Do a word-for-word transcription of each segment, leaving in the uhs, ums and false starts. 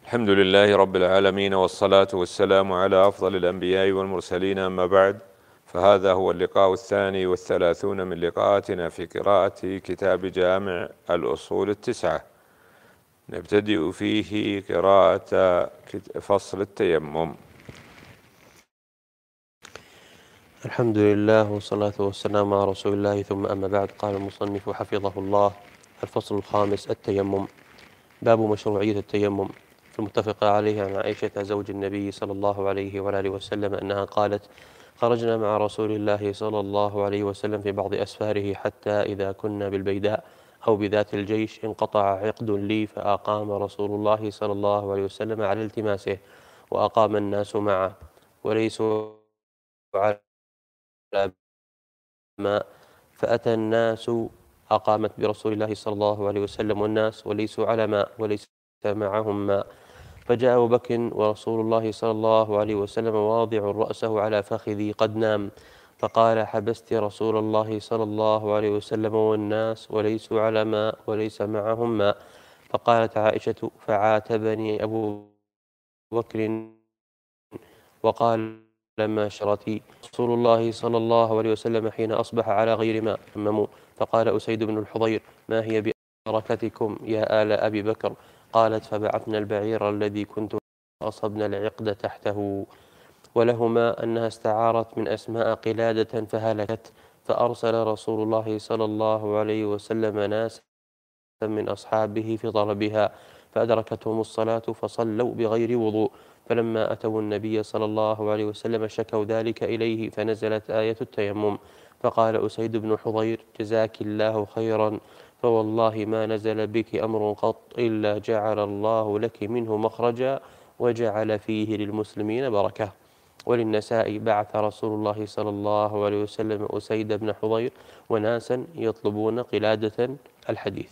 الحمد لله رب العالمين، والصلاة والسلام على أفضل الأنبياء والمرسلين، أما بعد، فهذا هو اللقاء الثاني والثلاثون من لقاءاتنا في قراءة كتاب جامع الأصول التسعة. نبتدئ فيه قراءة فصل التيمم. الحمد لله والصلاة والسلام على رسول الله، ثم أما بعد. قال المصنف حفظه الله: الفصل الخامس: التيمم. باب مشروعية التيمم. في المتفق عليه عن عائشة زوج النبي صلى الله عليه وآله وسلم أنها قالت: خرجنا مع رسول الله صلى الله عليه وسلم في بعض أسفاره، حتى إذا كنا بالبيداء أو بذات الجيش انقطع عقد لي، فأقام رسول الله صلى الله عليه وسلم على التماسه، وأقام الناس معه وليسوا على ماء، فأتى الناس أقامت برسول الله صلى الله عليه وسلم والناس وليسوا على ماء وليس معهم ماء، فجاء أبو بكر ورسول الله صلى الله عليه وسلم واضع رأسه على فخذي قد نام، فقال: حبست رسول الله صلى الله عليه وسلم والناس وليسوا على ماء وليس معهم ماء. فقالت عائشة: فعاتبني أبو بكر وقال: لما شرتي رسول الله صلى الله عليه وسلم حين أصبح على غير ماء تيمموا. فقال أسيد بن الحضير: ما هي ببركتكم يا آل أبي بكر؟ قالت: فبعثنا البعير الذي كنت أصبنا العقد تحته. ولهما أنها استعارت من أسماء قلادة فهلكت، فأرسل رسول الله صلى الله عليه وسلم ناسا من أصحابه في طلبها، فأدركتهم الصلاة فصلوا بغير وضوء، فلما أتوا النبي صلى الله عليه وسلم شكوا ذلك إليه، فنزلت آية التيمم. فقال أسيد بن حضير: جزاك الله خيرا، فوالله ما نزل بك أمر قط إلا جعل الله لك منه مخرجا وجعل فيه للمسلمين بركة. وللنساء: بعث رسول الله صلى الله عليه وسلم أسيد بن حضير وناسا يطلبون قلادة. الحديث.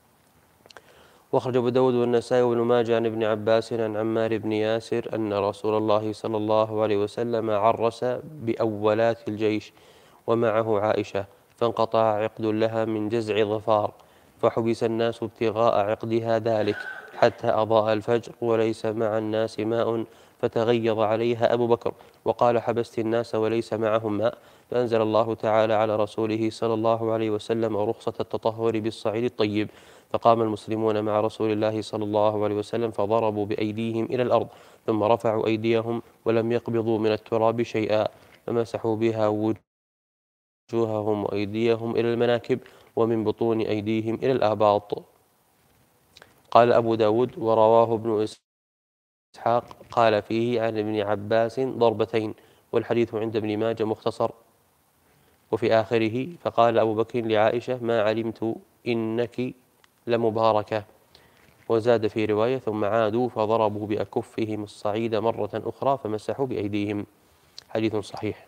واخرج أبو داود والنسائي وابن ماجه عن ابن عباس عن عمار بن ياسر أن رسول الله صلى الله عليه وسلم عرس بأولات الجيش ومعه عائشة، فانقطع عقد لها من جزع ظفار، فحبس الناس ابتغاء عقدها ذلك حتى أضاء الفجر وليس مع الناس ماء، فتغيظ عليها أبو بكر وقال: حبست الناس وليس معهم ماء. فأنزل الله تعالى على رسوله صلى الله عليه وسلم رخصة التطهر بالصعيد الطيب، فقام المسلمون مع رسول الله صلى الله عليه وسلم فضربوا بأيديهم إلى الأرض، ثم رفعوا أيديهم ولم يقبضوا من التراب شيئا، فمسحوا بها وجوههم وأيديهم إلى المناكب ومن بطون أيديهم إلى الآباط. قال أبو داود: ورواه ابن إسحاق قال فيه عن ابن عباس ضربتين، والحديث عند ابن ماجه مختصر. وفي آخره: فقال أبو بكر لعائشة: ما علمت إنك لمباركة. وزاد في رواية: ثم عادوا فضربوا بأكفهم الصعيد مرة أخرى فمسحوا بأيديهم. حديث صحيح.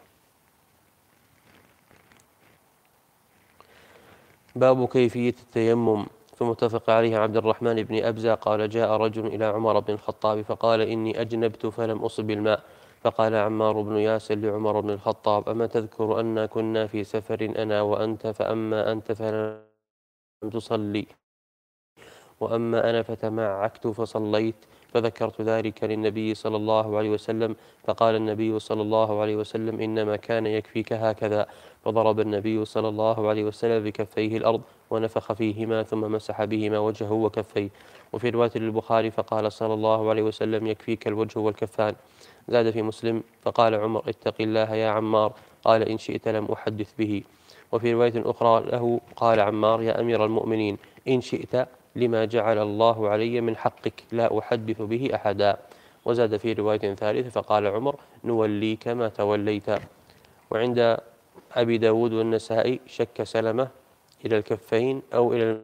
باب كيفية التيمم. فمتفق عليه عبد الرحمن بن أبزة قال: جاء رجل إلى عمر بن الخطاب فقال: إني أجنبت فلم أصب الماء. فقال عمار بن ياسر لعمر بن الخطاب: أما تذكر أن كنا في سفر أنا وأنت، فأما أنت فلم تصلي وأما أنا فتمعكت فصليت. فذكرت ذلك للنبي صلى الله عليه وسلم، فقال النبي صلى الله عليه وسلم: إنما كان يكفيك هكذا. فضرب النبي صلى الله عليه وسلم بكفيه الأرض ونفخ فيهما ثم مسح بهما وجهه وكفيه. وفي رواية للبخاري: فقال صلى الله عليه وسلم: يكفيك الوجه والكفان. زاد في مسلم: فقال عمر: اتق الله يا عمار. قال: إن شئت لم أحدث به. وفي رواية أخرى له قال عمار: يا أمير المؤمنين، إن شئت لما جعل الله علي من حقك لا أحدث به أحدا. وزاد في رواية ثالثة: فقال عمر: نوليك ما توليت. وعند أبي داود والنسائي شك سلمة إلى الكفين أو إلى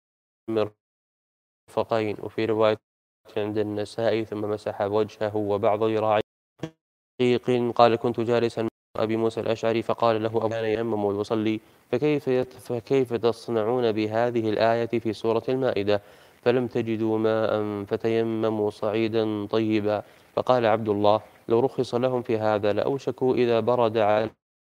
المرفقين. وفي رواية عند النسائي: ثم مسح وجهه وبعض ذراعيه. قال: كنت جالسا مع أبي موسى الأشعري فقال له: أبو كان يأمم ويصلي، فكيف, فكيف تصنعون بهذه الآية في سورة المائدة؟ فلم تجدوا ماء فتيمموا صعيدا طيبا. فقال عبد الله: لو رخص لهم في هذا لأوشكوا إذا برد على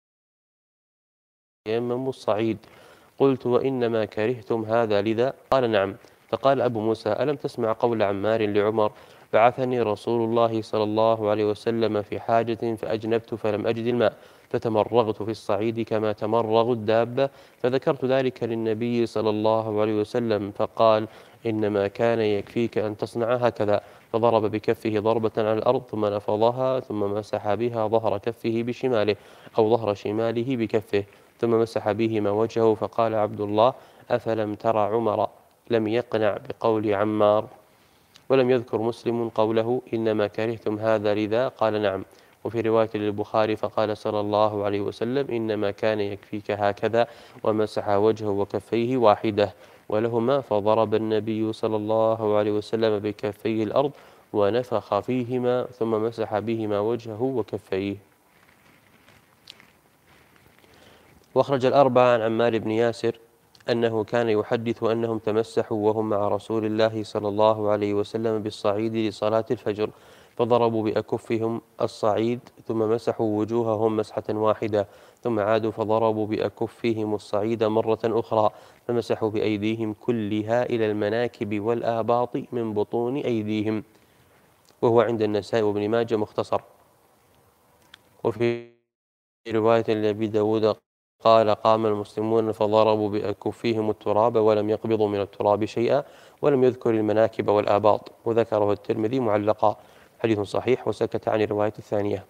يتيمموا الصعيد. قلت: وإنما كرهتم هذا لذا؟ قال: نعم. فقال أبو موسى: ألم تسمع قول عمار لعمر: بعثني رسول الله صلى الله عليه وسلم في حاجة فأجنبت فلم أجد الماء فتمرغت في الصعيد كما تمرغ الدابة، فذكرت ذلك للنبي صلى الله عليه وسلم فقال إنما كان يكفيك أن تصنع هكذا، فضرب بكفه ضربة على الأرض ثم نفضها ثم مسح بها ظهر كفه بشماله أو ظهر شماله بكفه ثم مسح بهما وجهه، فقال عبد الله أفلم تر عمر لم يقنع بقول عمار؟ ولم يذكر مسلم قوله إنما كرهتم هذا لذا، قال نعم. وفي رواية للبخاري فقال صلى الله عليه وسلم إنما كان يكفيك هكذا، ومسح وجهه وكفيه واحدة. ولهما فضرب النبي صلى الله عليه وسلم بكفيه الأرض ونفخ فيهما ثم مسح بهما وجهه وكفيه. واخرج الأربعة عن عمار بن ياسر أنه كان يحدث أنهم تمسحوا وهم مع رسول الله صلى الله عليه وسلم بالصعيد لصلاة الفجر، فضربوا بأكفهم الصعيد ثم مسحوا وجوههم مسحة واحدة، ثم عادوا فضربوا بأكفهم الصعيد مرة أخرى، فمسحوا بأيديهم كلها إلى المناكب والآباط من بطون أيديهم. وهو عند النسائي وابن ماجه مختصر. وفي رواية لأبي داود قال قام المسلمون فضربوا بأكفيهم التراب ولم يقبضوا من التراب شيئا، ولم يذكر المناكب والآباط، وذكره الترمذي معلقا، حديث صحيح، وسكت عن الرواية الثانية.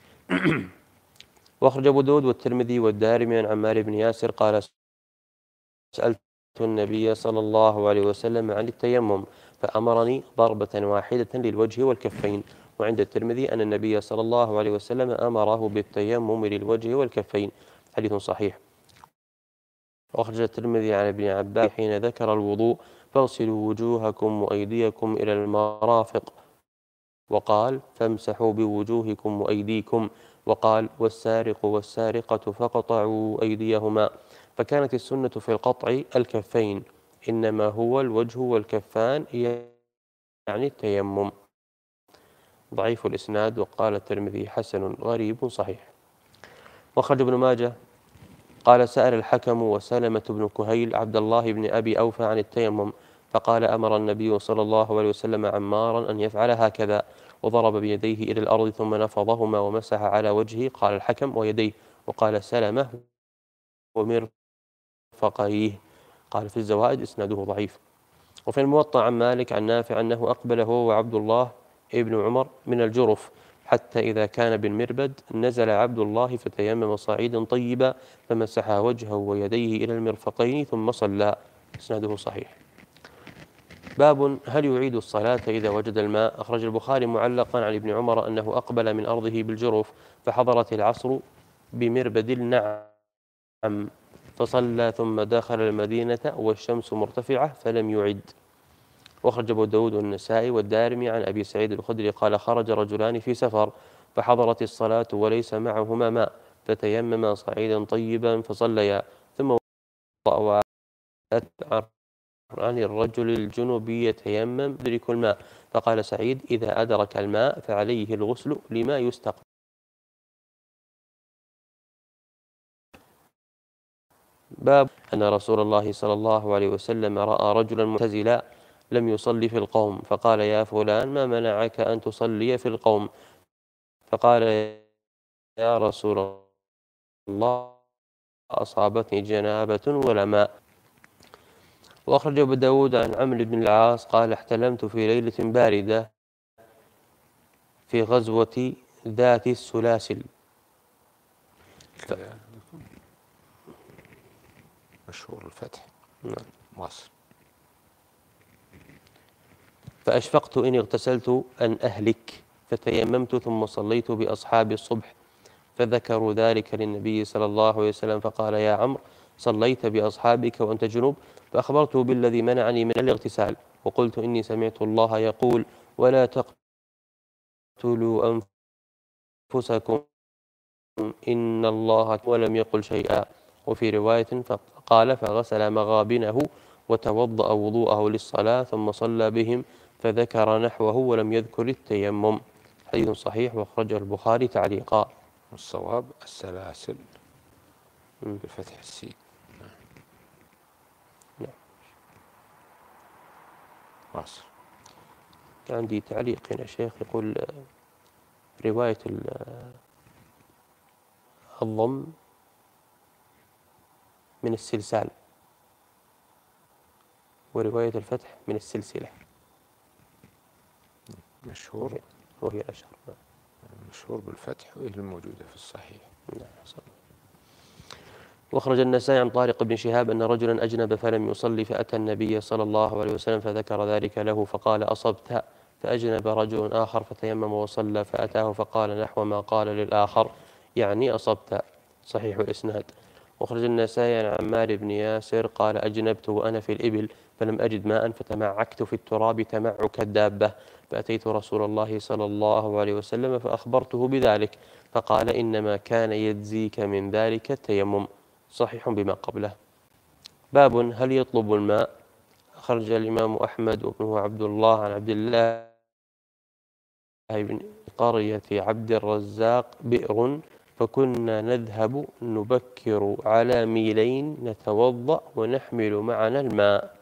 وأخرج أبو داود والترمذي والدارمي عن عمار بن ياسر قال سألت النبي صلى الله عليه وسلم عن التيمم فأمرني ضربة واحدة للوجه والكفين. وعند الترمذي أن النبي صلى الله عليه وسلم أمره بالتيمم للوجه والكفين، حديث صحيح. وأخرج الترمذي عن ابن عباس حين ذكر الوضوء فاغسلوا وجوهكم وأيديكم إلى المرافق، وقال فامسحوا بوجوهكم وأيديكم، وقال والسارق والسارقة فقطعوا أيديهما. فكانت السنة في القطع الكفين، إنما هو الوجه والكفان يعني التيمم. ضعيف الإسناد، وقال الترمذي حسن غريب صحيح. وخرج ابن ماجه قال سأل الحكم وسلمة بن كهيل عبد الله بن أبي أوفى عن التيمم، فقال أمر النبي صلى الله عليه وسلم عمارا أن يفعل هكذا، وضرب بيديه إلى الأرض ثم نفضهما ومسح على وجهه، قال الحكم ويديه، وقال سلمة ومرفقيه. قال في الزوائد إسناده ضعيف. وفي الموطأ عن مالك عن نافع أنه أقبل هو وعبد الله ابن عمر من الجرف، حتى إذا كان بالمربد نزل عبد الله فتيمم صعيدا طيبا فمسح وجهه ويديه إلى المرفقين ثم صلى، إسناده صحيح. باب هل يعيد الصلاة إذا وجد الماء؟ أخرج البخاري معلقا عن ابن عمر أنه أقبل من أرضه بالجرف فحضرت العصر بمربد النعم فصلى ثم دخل المدينة والشمس مرتفعة فلم يعد. وأخرج أبو داود والنسائي والدارمي عن أبي سعيد الخدري قال خرج رجلان في سفر فحضرت الصلاة وليس معهما ماء فتيمما صعيدا طيبا فصليا، ثم وضع عن الرجل الجنوب يتيمم يدرك الماء، فقال سعيد إذا أدرك الماء فعليه الغسل لما يستقبل. باب أن رسول الله صلى الله عليه وسلم رأى رجلا معتزلا لم يصلي في القوم فقال يا فلان ما منعك أن تصلي في القوم؟ فقال يا رسول الله أصابتني جنابة ولا ماء. وأخرج أبو داود عن عمرو بن العاص قال احتلمت في ليلة باردة في غزوة ذات السلاسل. ف... مشهور الفتح. نعم. واصل. فأشفقت إن اغتسلت أن أهلك فتيممت ثم صليت بأصحاب الصبح، فذكروا ذلك للنبي صلى الله عليه وسلم فقال يا عمرو صليت بأصحابك وأنت جنوب؟ فأخبرته بالذي منعني من الاغتسال، وقلت إني سمعت الله يقول ولا تقتلوا أنفسكم إن الله، ولم يقل شيئا. وفي رواية فقال فغسل مغابنه وتوضأ وضوءه للصلاة ثم صلى بهم، فذكر نحوه ولم يذكر التيمم، حديث صحيح وأخرجه البخاري تعليقا. الصواب السلاسل بفتح السين. نعم. واصل. عندي تعليق هنا شيخ يقول رواية الضم من السلسال ورواية الفتح من السلسلة، مشهور وهي الأشهر. مشهور بالفتح وهي الموجودة في الصحيح. نعم. واخرج النسائي عن طارق بن شهاب أن رجلا أجنب فلم يصلي فأتى النبي صلى الله عليه وسلم فذكر ذلك له فقال أصبت، فأجنب رجل آخر فتيمم وصلى فأتاه فقال نحو ما قال للآخر يعني أصبت. صحيح الإسناد. واخرج النسائي عن عمار بن ياسر قال أجنبت وأنا في الإبل فلم أجد ماء فتمعكت في التراب تمعك الدابة فأتيت رسول الله صلى الله عليه وسلم فأخبرته بذلك فقال إنما كان يجزيك من ذلك التيمم. صحيح بما قبله. باب هل يطلب الماء. أخرج الإمام أحمد وابنه عبد الله عن عبد الله بن قرية عبد الرزاق بئر فكنا نذهب نبكر على ميلين نتوضأ ونحمل معنا الماء.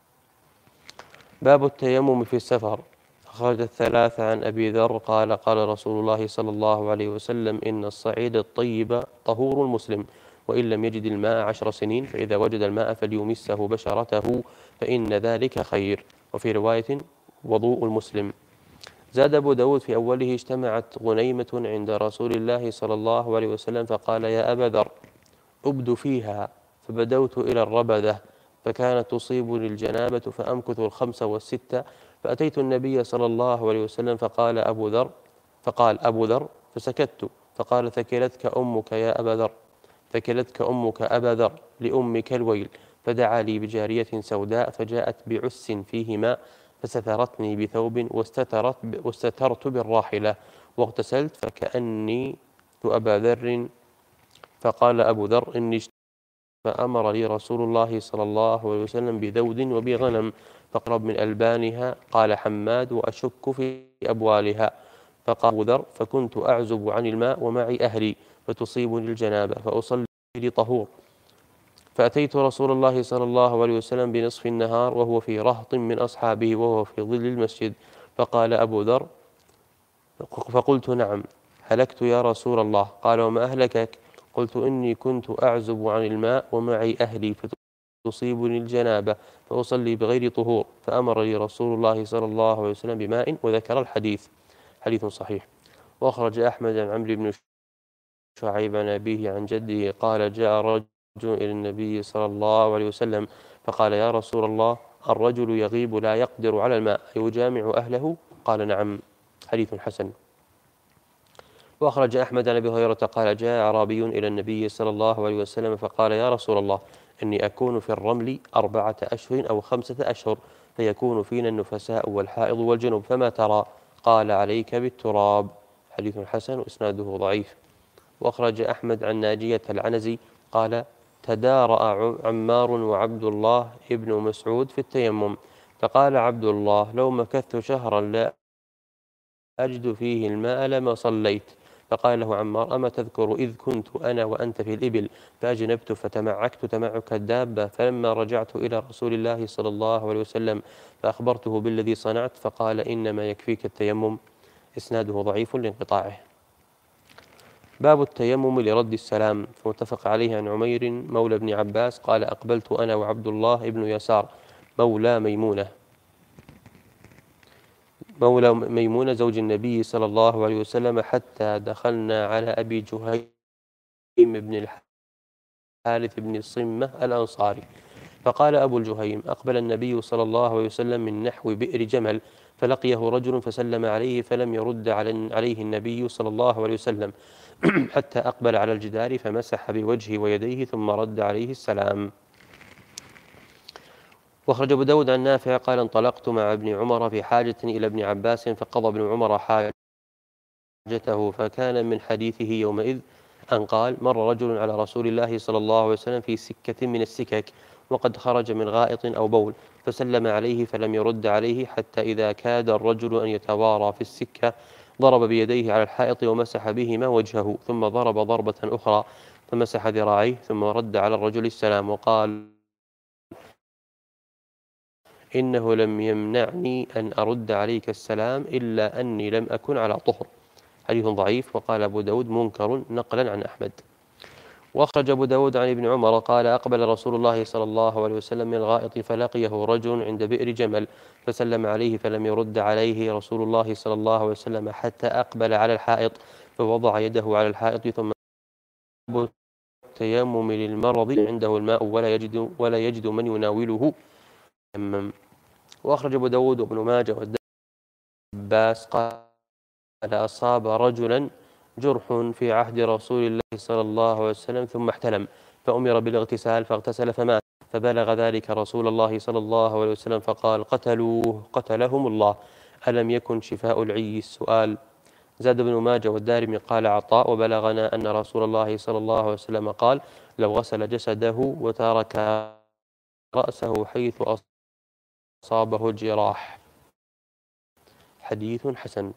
باب التيمم في السفر. أخرج الثلاثة عن أبي ذر قال قال رسول الله صلى الله عليه وسلم إن الصعيد الطيب طهور المسلم وإن لم يجد الماء عشر سنين فإذا وجد الماء فليمسه بشرته فإن ذلك خير. وفي رواية وضوء المسلم. زاد أبو داود في أوله اجتمعت غنيمة عند رسول الله صلى الله عليه وسلم فقال يا أبا ذر أبد فيها فبدوت إلى الربذة فكانت تصيبني الجنابة فأمكث الخمس والستة فأتيت النبي صلى الله عليه وسلم فقال أبو ذر فقال أبو ذر فسكت فقال ثكلتك أمك يا أبا ذر ثكلتك أمك أبا ذر لأمك الويل فدعا لي بجارية سوداء فجاءت بعس فيه ماء فسترتني بثوب واستترت واستترت بالراحلة واغتسلت فكأني أبا ذر فقال أبو ذر إني فأمر لي رسول الله صلى الله عليه وسلم بذود وبغنم فقرب من ألبانها قال حماد وأشك في أبوالها فقال أبو ذر فكنت أعزب عن الماء ومعي أهلي فتصيبني الجنابة فأصلي لطهور فأتيت رسول الله صلى الله عليه وسلم بنصف النهار وهو في رهط من أصحابه وهو في ظل المسجد فقال أبو ذر فقلت نعم هلكت يا رسول الله قال وما أهلكك قلت إني كنت أعزب عن الماء ومعي أهلي فتصيبني الجنابة فأصلي بغير طهور فأمر لي رسول الله صلى الله عليه وسلم بماء وذكر الحديث. حديث صحيح. وأخرج أحمد عن عمرو بن شعيب عن أبيه عن جده قال جاء رجل إلى النبي صلى الله عليه وسلم فقال يا رسول الله الرجل يغيب لا يقدر على الماء يجامع أهله قال نعم. حديث حسن. وأخرج أحمد عن أبي هريرة قال جاء أعرابي إلى النبي صلى الله عليه وسلم فقال يا رسول الله إني أكون في الرمل أربعة أشهر أو خمسة أشهر فيكون فينا النفساء والحائض والجنوب فما ترى قال عليك بالتراب. حديث حسن وإسناده ضعيف. وأخرج أحمد عن ناجية العنزي قال تدارأ عمار وعبد الله ابن مسعود في التيمم فقال عبد الله لو مكثت شهرا لا أجد فيه الماء لما صليت فقال له عمار أما تذكر إذ كنت أنا وأنت في الإبل فأجنبت فتمعكت تمعك الدابة فلما رجعت إلى رسول الله صلى الله عليه وسلم فأخبرته بالذي صنعت فقال إنما يكفيك التيمم. إسناده ضعيف لانقطاعه. باب التيمم لرد السلام. فمتفق عليه عن عمير مولى ابن عباس قال أقبلت أنا وعبد الله ابن يسار مولى ميمونة مولى ميمونة زوج النبي صلى الله عليه وسلم حتى دخلنا على أبي جهيم بن الحارث بن الصمة الأنصاري فقال أبو الجهيم أقبل النبي صلى الله عليه وسلم من نحو بئر جمل فلقيه رجل فسلم عليه فلم يرد عليه النبي صلى الله عليه وسلم حتى أقبل على الجدار فمسح بوجهه ويديه ثم رد عليه السلام. واخرج أبو داود عن نافع قال انطلقت مع ابن عمر في حاجة إلى ابن عباس فقضى ابن عمر حاجته فكان من حديثه يومئذ أن قال مر رجل على رسول الله صلى الله عليه وسلم في سكة من السكك وقد خرج من غائط أو بول فسلم عليه فلم يرد عليه حتى إذا كاد الرجل أن يتوارى في السكة ضرب بيديه على الحائط ومسح بهما وجهه ثم ضرب ضربة أخرى فمسح ذراعيه ثم رد على الرجل السلام وقال إنه لم يمنعني أن أرد عليك السلام إلا أني لم أكن على طهر. حديث ضعيف. وقال أبو داود منكر نقلا عن أحمد. وأخرج أبو داود عن ابن عمر قال أقبل رسول الله صلى الله عليه وسلم من الغائط فلقيه رجل عند بئر جمل فسلم عليه فلم يرد عليه رسول الله صلى الله عليه وسلم حتى أقبل على الحائط فوضع يده على الحائط ثم التيمم للمرض عنده الماء ولا يجد ولا يجد من يناوله. وأخرج أبو داود وابن ماجه والعباس قال أصاب رجلا جرح في عهد رسول الله صلى الله عليه وسلم ثم احتلم فأمر بالاغتسال فاغتسل فمات فبلغ ذلك رسول الله صلى الله عليه وسلم فقال قتلوه قتلهم الله ألم يكن شفاء العي السؤال. زاد ابن ماجه والدارمي قال عطاء وبلغنا أن رسول الله صلى الله عليه وسلم قال لو غسل جسده وترك رأسه حيث أصابه الجراح. حديث حسن.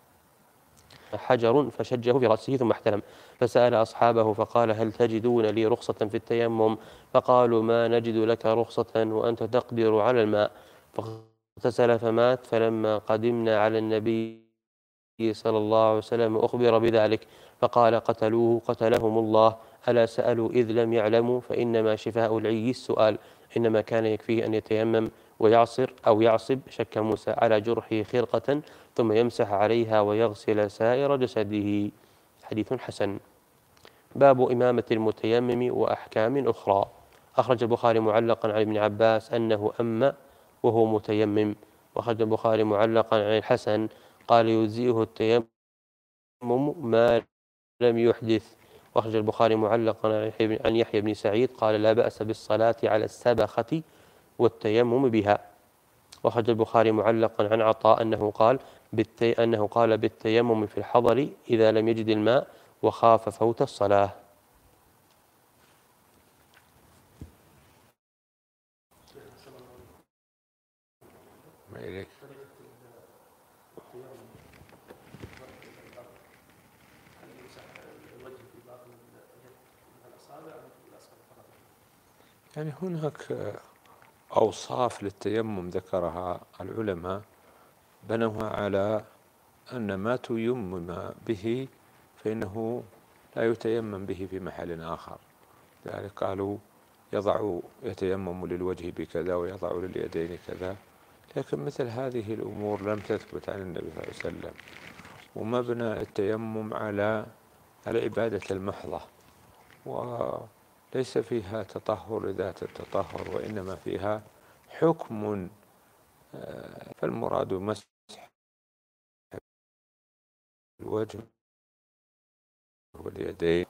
حجر فشجه في رأسه ثم احتلم فسأل أصحابه فقال هل تجدون لي رخصة في التيمم؟ فقالوا ما نجد لك رخصة وأنت تقدر على الماء. فاغتسل فمات. فلما قدمنا على النبي صلى الله عليه وسلم أخبر بذلك فقال قتلوه قتلهم الله ألا سألوا إذ لم يعلموا فإنما شفاء العي السؤال إنما كان يكفيه أن يتيمم ويعصر أو يعصب شك موسى على جرحه خرقة ثم يمسح عليها ويغسل سائر جسده. حديث حسن. باب إمامة المتيمم وأحكام أخرى. أخرج البخاري معلقا عن ابن عباس أنه أم وهو متيمم. وأخرج البخاري معلقا عن الحسن قال يجزئه التيمم ما لم يحدث. وأخرج البخاري معلقا عن يحيى بن سعيد قال لا بأس بالصلاة على السبخة والتيمم بها. وأخرج البخاري معلقا عن عطاء أنه قال بالتي أنه قال بالتيمم في الحضر إذا لم يجد الماء وخاف فوت الصلاة. ما إليك. يعني هناك أوصاف للتيمم ذكرها العلماء بنوها على أن ما تيمم به فإنه لا يتيمم به في محل آخر. لذلك قالوا يضع يتيمم للوجه بكذا ويضع لليدين كذا. لكن مثل هذه الأمور لم تثبت عن النبي صلى الله عليه وسلم. ومبنى التيمم على العبادة المحضة وليس فيها تطهر ذات التطهر وإنما فيها حكم. فالمراد مسح الوجه واليدين.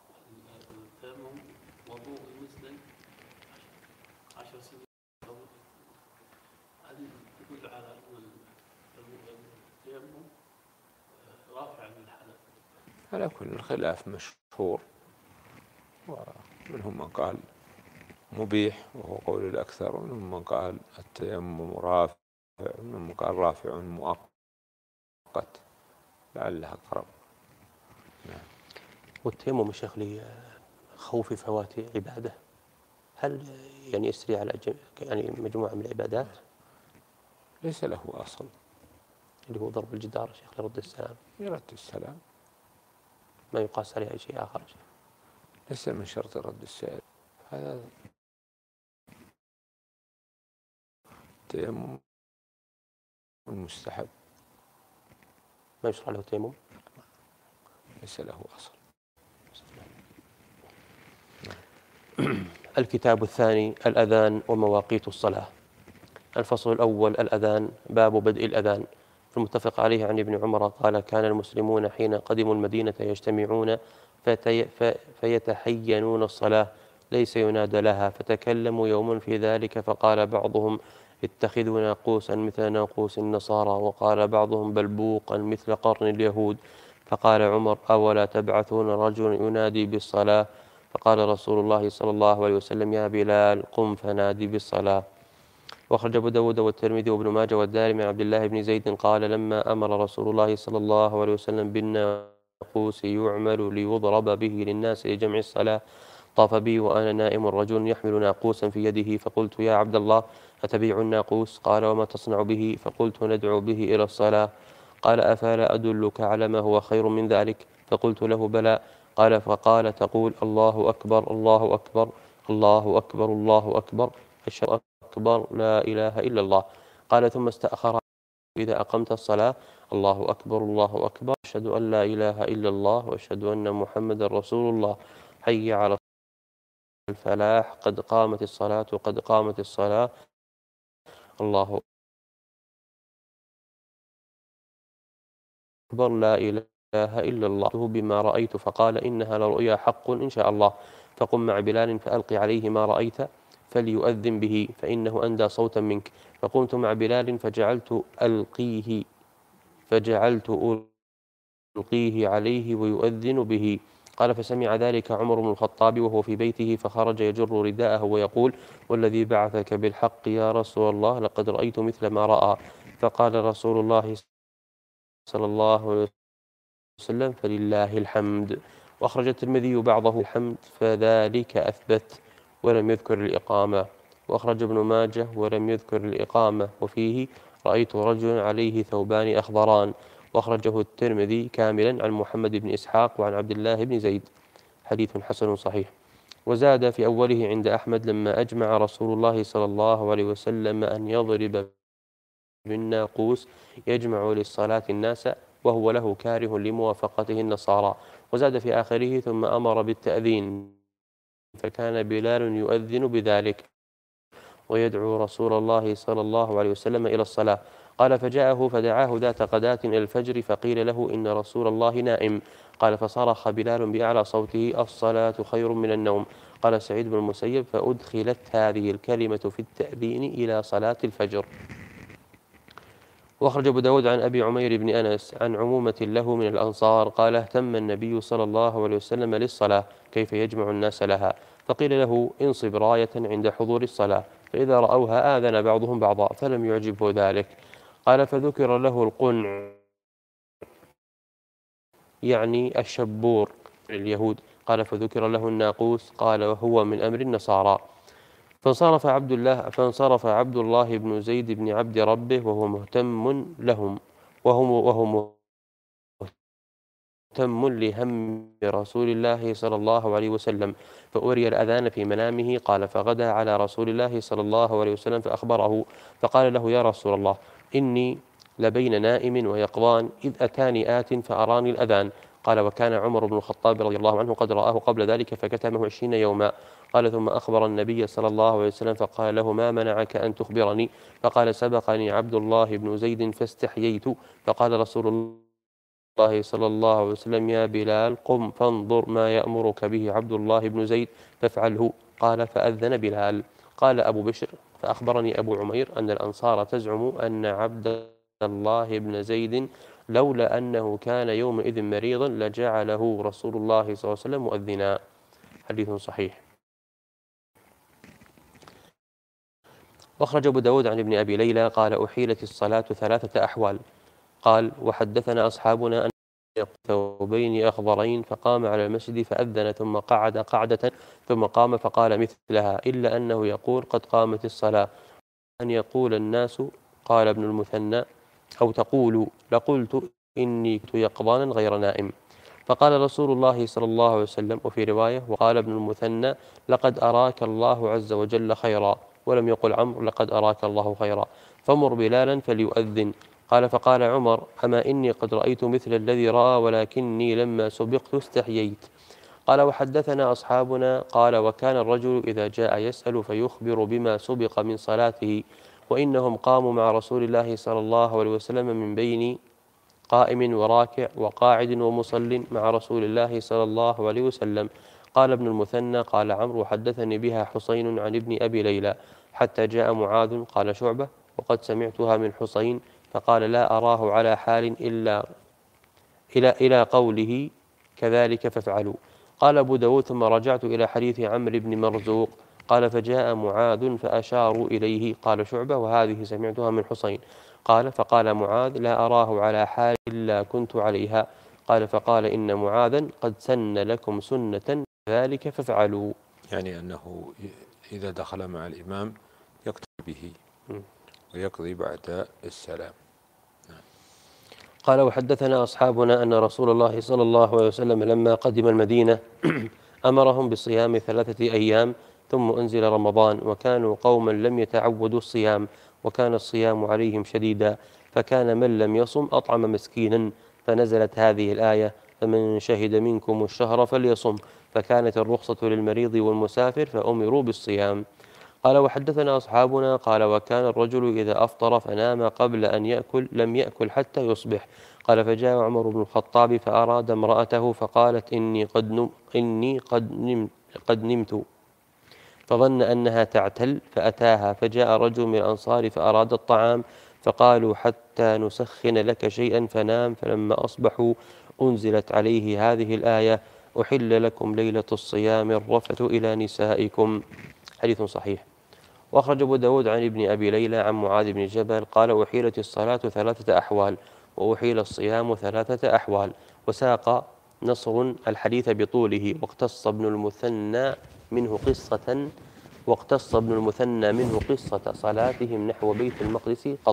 على كل الخلاف مشهور ومنهم من قال مبيح وهو قول الأكثر ومنهم من قال التيمم رافع ومنهم من قال رافع مؤقت لعلها أقرب. نعم. والتيمم الشيخ لخوف فوات عبادة هل يعني يسري على يعني مجموعة من العبادات؟ ليس له أصل اللي هو ضرب الجدار شيخ لرد السلام. يرد السلام ما يقاس عليه أي شيء آخر. ليس من شرط رد السلام. هذا تيمم المستحب ما يشرع له تيمم ليس له أصل. الكتاب الثاني الأذان ومواقيت الصلاة. الفصل الأول الأذان. باب بدء الأذان. المتفق عليه عن ابن عمر قال كان المسلمون حين قدموا المدينة يجتمعون فيتحينون الصلاة ليس ينادى لها فتكلموا يوما في ذلك فقال بعضهم اتخذوا ناقوسا مثل ناقوس النصارى وقال بعضهم بلبوقا مثل قرن اليهود. فقال عمر أولا تبعثون رجلا ينادي بالصلاة؟ فقال رسول الله صلى الله عليه وسلم يا بلال قم فنادي بالصلاة. وأخرج أبو داود والترمذي وابن ماجه والدارمي عن عبد الله بن زيد قال لما أمر رسول الله صلى الله عليه وسلم بالناقوس يعمل ليضرب به للناس لجمع الصلاة طاف بي وأنا نائم رجل يحمل ناقوسا في يده فقلت يا عبد الله أتبيع الناقوس؟ قال وما تصنع به؟ فقلت ندعو به إلى الصلاة. قال أفلا أدلك على ما هو خير من ذلك؟ فقلت له بلى. قال فقال تقول الله أكبر الله أكبر الله أكبر الله أكبر أشهد أكبر لا إله إلا الله. قال ثم استأخر إذا أقمت الصلاة الله أكبر الله أكبر أشهد أن لا إله إلا الله وأشهد أن محمد رسول الله حي على الفلاح قد قامت الصلاة قد قامت الصلاة الله أكبر لا إله إلا الله بما رأيت. فقال إنها لرؤيا حق إن شاء الله، فقم مع بلال فألقي عليه ما رأيت فليؤذن به فإنه أندى صوتا منك. فقمت مع بلال فجعلت ألقيه فجعلت ألقيه عليه ويؤذن به. قال فسمع ذلك عمر بن الخطاب وهو في بيته فخرج يجر رداءه ويقول والذي بعثك بالحق يا رسول الله لقد رأيت مثل ما رأى. فقال رسول الله صلى الله عليه وسلم فلله الحمد. وأخرج الترمذي بعضه الحمد فذلك أثبت ولم يذكر الإقامة. وأخرج ابن ماجه ولم يذكر الإقامة وفيه رأيت رجلا عليه ثوبان أخضران. وأخرجه الترمذي كاملا عن محمد بن إسحاق وعن عبد الله بن زيد حديث حسن صحيح. وزاد في أوله عند أحمد لما أجمع رسول الله صلى الله عليه وسلم أن يضرب بالناقوس يجمع للصلاة الناس وهو له كاره لموافقته النصارى. وزاد في آخره ثم أمر بالتأذين فكان بلال يؤذن بذلك ويدعو رسول الله صلى الله عليه وسلم إلى الصلاة. قال فجاءه فدعاه ذات غداة إلى الفجر فقيل له إن رسول الله نائم. قال فصرخ بلال بأعلى صوته الصلاة خير من النوم. قال سعيد بن المسيب فأدخلت هذه الكلمة في التأذين إلى صلاة الفجر. وأخرج أبو داود عن أبي عمير بن أنس عن عمومة له من الأنصار قال اهتم النبي صلى الله عليه وسلم للصلاة كيف يجمع الناس لها، فقيل له انصب راية عند حضور الصلاة فإذا رأوها آذن بعضهم بعضا فلم يعجبه ذلك. قال فذكر له القنع يعني الشبور اليهود. قال فذكر له الناقوس قال وهو من أمر النصارى. فانصرف عبد الله فانصرف عبد الله بن زيد بن عبد ربه وهو مهتم لهم وهم وهو مهتم لهم رسول الله صلى الله عليه وسلم فأري الأذان في منامه. قال فغدا على رسول الله صلى الله عليه وسلم فأخبره فقال له يا رسول الله إني لبين نائم ويقظان إذ أتاني آت فأراني الأذان. قال وكان عمر بن الخطاب رضي الله عنه قد رآه قبل ذلك فكتمه عشرين يوما. قال ثم أخبر النبي صلى الله عليه وسلم فقال له ما منعك أن تخبرني؟ فقال سبقني عبد الله بن زيد فاستحييت. فقال رسول الله صلى الله عليه وسلم يا بلال قم فانظر ما يأمرك به عبد الله بن زيد فافعله. قال فأذن بلال. قال أبو بشر فأخبرني أبو عمير أن الأنصار تزعم أن عبد الله بن زيد لولا أنه كان يومئذ مريضا لجعله رسول الله صلى الله عليه وسلم مؤذنا. حديث صحيح. وأخرج أبو داود عن ابن أبي ليلى قال أحيلت الصلاة ثلاثة أحوال. قال وحدثنا أصحابنا أن ثوبين أخضرين فقام على المسجد فأذن ثم قعد قعدة ثم قام فقال مثلها إلا أنه يقول قد قامت الصلاة أن يقول الناس قال ابن المثنى أو تقول لقلت إني كنت يقظانا غير نائم. فقال رسول الله صلى الله عليه وسلم وفي رواية وقال ابن المثنى لقد أراك الله عز وجل خيرا ولم يقل عمرو لقد أراك الله خيرا فمر بلالا فليؤذن. قال فقال عمر أما إني قد رأيت مثل الذي رأى ولكني لما سبقت استحييت. قال وحدثنا أصحابنا قال وكان الرجل إذا جاء يسأل فيخبر بما سبق من صلاته وإنهم قاموا مع رسول الله صلى الله عليه وسلم من بين قائم وراكع وقاعد ومصل مع رسول الله صلى الله عليه وسلم. قال ابن المثنى قال عمرو حدثني بها حسين عن ابن أبي ليلى حتى جاء معاذ قال شعبة وقد سمعتها من حسين فقال لا أراه على حال إلا إلى إلى قوله كذلك فافعلوا. قال أبو داود ثم رجعت إلى حديث عمرو بن مرزوق قال فجاء معاذ فأشاروا إليه قال شعبة وهذه سمعتها من حسين. قال فقال معاذ لا أراه على حال إلا كنت عليها. قال فقال إن معاذا قد سن لكم سنة ذلك فافعلوا. يعني أنه إذا دخل مع الإمام يقتدي به ويقضي بعد السلام. قال وحدثنا أصحابنا أن رسول الله صلى الله عليه وسلم لما قدم المدينة أمرهم بصيام ثلاثة أيام ثم أنزل رمضان، وكانوا قوما لم يتعودوا الصيام، وكان الصيام عليهم شديدا، فكان من لم يصم أطعم مسكينا، فنزلت هذه الآية: فمن شهد منكم الشهر فليصم، فكانت الرخصة للمريض والمسافر فأمروا بالصيام. قال وحدثنا أصحابنا قال وكان الرجل إذا أفطر فنام قبل أن يأكل لم يأكل حتى يصبح. قال فجاء عمر بن الخطاب فأراد امرأته فقالت إني قد نم إني قد نمت قد نمت فظن أنها تعتل فأتاها، فجاء رجل من الأنصار فأراد الطعام فقالوا حتى نسخن لك شيئا فنام، فلما أصبحوا أنزلت عليه هذه الآية: أحل لكم ليلة الصيام الرفث إلى نسائكم. حديث صحيح. وأخرج أبو داود عن ابن أبي ليلى عن معاذ بن جبل قال أحيلت الصلاة ثلاثة أحوال وأحيل الصيام ثلاثة أحوال. وساق نصر الحديث بطوله، واقتص ابن المثنى منه قصة واقتص ابن المثنى منه قصة صلاتهم نحو بيت المقدس قط.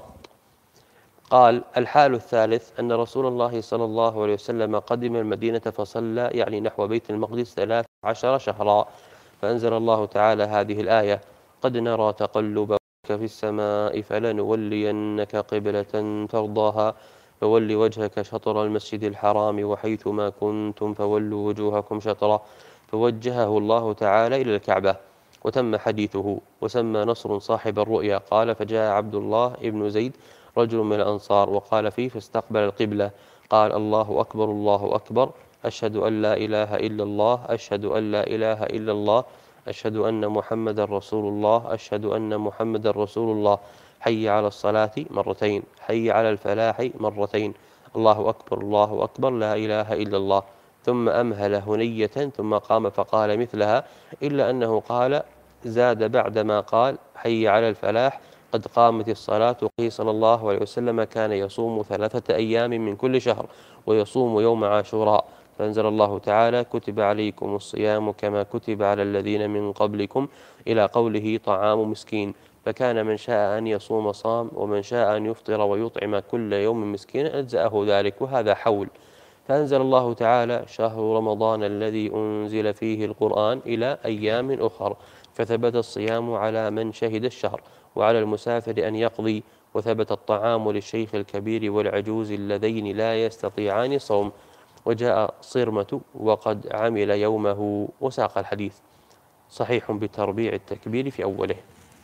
قال الحال الثالث أن رسول الله صلى الله عليه وسلم قدم المدينة فصلى يعني نحو بيت المقدس ثلاث عشر شهرا، فأنزل الله تعالى هذه الآية: قد نرى تقلبك في السماء فلنولينك قبلة ترضاها فول وجهك شطر المسجد الحرام وحيث ما كنتم فولوا وجوهكم شطرة، فوجهه الله تعالى إلى الكعبة. وتم حديثه. وسمى نصر صاحب الرؤيا قال فجاء عبد الله ابن زيد رجل من الأنصار وقال فيه فاستقبل القبلة، قال الله أكبر الله أكبر، أشهد أن لا إله إلا الله، أشهد أن لا إله إلا الله، أشهد أن محمد رسول الله، أشهد أن محمد رسول الله، حي على الصلاة مرتين، حي على الفلاح مرتين، الله أكبر الله أكبر، لا إله إلا الله. ثم أمهل هنية ثم قام فقال مثلها، إلا أنه قال زاد بعدما قال حي على الفلاح قد قامت الصلاة. قيل صلى الله عليه وسلم كان يصوم ثلاثة أيام من كل شهر ويصوم يوم عاشوراء، فأنزل الله تعالى كتب عليكم الصيام كما كتب على الذين من قبلكم إلى قوله طعام مسكين، فكان من شاء أن يصوم صام ومن شاء أن يفطر ويطعم كل يوم مسكينا أجزأه ذلك، وهذا حول. فأنزل الله تعالى شهر رمضان الذي أنزل فيه القرآن إلى أيام أخر، فثبت الصيام على من شهد الشهر، وعلى المسافر أن يقضي، وثبت الطعام للشيخ الكبير والعجوز اللذين لا يستطيعان صوم. وجاء صرمة وقد عمل يومه. وساق الحديث صحيح بتربيع التكبير في أوله.